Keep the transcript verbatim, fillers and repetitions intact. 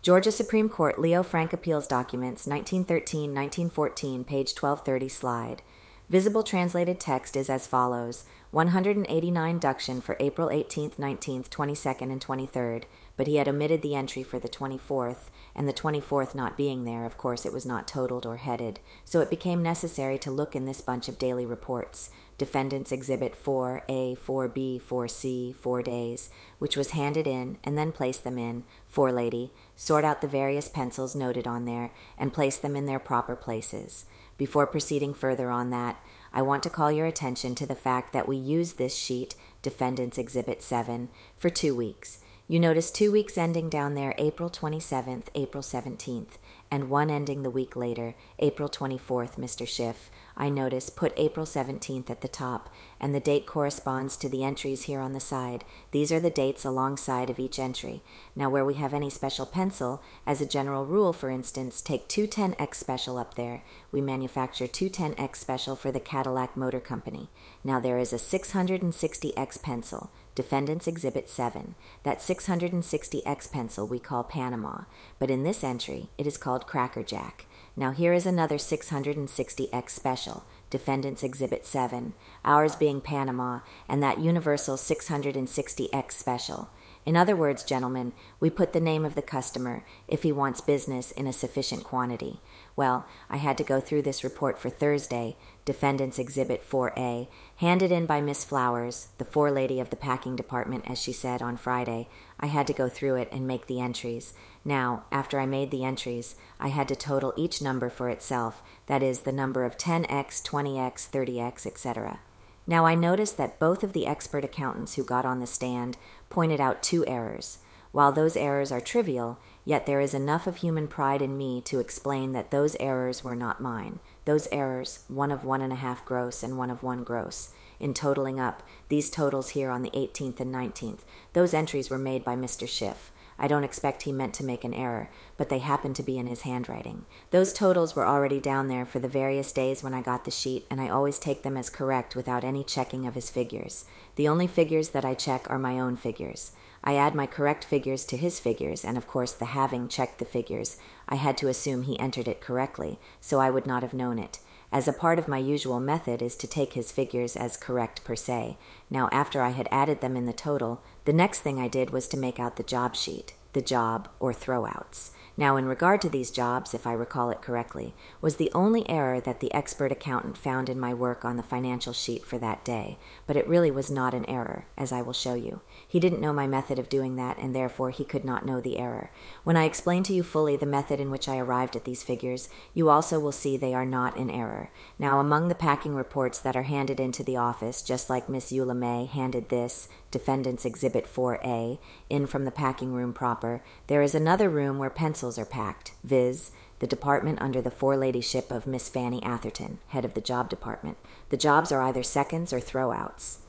Georgia Supreme Court Leo Frank Appeals Documents, nineteen thirteen to nineteen fourteen, page twelve thirty slide. Visible translated text is as follows. one hundred eighty-nine duction for April eighteenth, nineteenth, twenty-second, and twenty-third, but he had omitted the entry for the twenty-fourth, and the twenty-fourth not being there, of course it was not totaled or headed, so it became necessary to look in this bunch of daily reports. Defendants Exhibit four A, four B, four C, four days, which was handed in and then placed them in, for lady, sort out the various pencils noted on there, and place them in their proper places. Before proceeding further on that, I want to call your attention to the fact that we used this sheet, Defendants Exhibit seven, for two weeks. You notice two weeks ending down there April twenty-seventh, April seventeenth, and one ending the week later, April twenty-fourth, Mister Schiff. I notice put April seventeenth at the top, and the date corresponds to the entries here on the side. These are the dates alongside of each entry. Now where we have any special pencil, as a general rule, for instance, take two ten X special up there. We manufacture two ten X special for the Cadillac Motor Company. Now there is a six hundred sixty X pencil. Defendants Exhibit seven. That six hundred sixty X pencil we call Panama, but in this entry it is called Cracker Jack. Now here is another six hundred sixty X special, Defendants Exhibit seven, ours being Panama, and that universal six hundred sixty X special. In other words, gentlemen, we put the name of the customer if he wants business in a sufficient quantity. Well, I had to go through this report for Thursday, Defendants Exhibit four A, handed in by Miss Flowers, the forelady of the packing department, as she said, on Friday. I had to go through it and make the entries. Now, after I made the entries, I had to total each number for itself, that is, the number of ten X, twenty X, thirty X, et cetera. Now I noticed that both of the expert accountants who got on the stand pointed out two errors. While those errors are trivial, yet there is enough of human pride in me to explain that those errors were not mine. Those errors, one of one and a half gross and one of one gross. In totaling up, these totals here on the eighteenth and nineteenth, those entries were made by Mister Schiff. I don't expect he meant to make an error, but they happened to be in his handwriting. Those totals were already down there for the various days when I got the sheet, and I always take them as correct without any checking of his figures. The only figures that I check are my own figures. I add my correct figures to his figures, and of course the having checked the figures, I had to assume he entered it correctly, so I would not have known it. As a part of my usual method is to take his figures as correct per se. Now, after I had added them in the total, the next thing I did was to make out the job sheet, the job, or throwouts. Now, in regard to these jobs, if I recall it correctly, was the only error that the expert accountant found in my work on the financial sheet for that day, but it really was not an error, as I will show you. He didn't know my method of doing that, and therefore he could not know the error. When I explain to you fully the method in which I arrived at these figures, you also will see they are not in error. Now, among the packing reports that are handed into the office, just like Miss Eula May handed this, Defendants Exhibit four A, in from the packing room proper, there is another room where pencils are packed, viz., the department under the foreladyship of Miss Fanny Atherton, head of the job department. The jobs are either seconds or throwouts.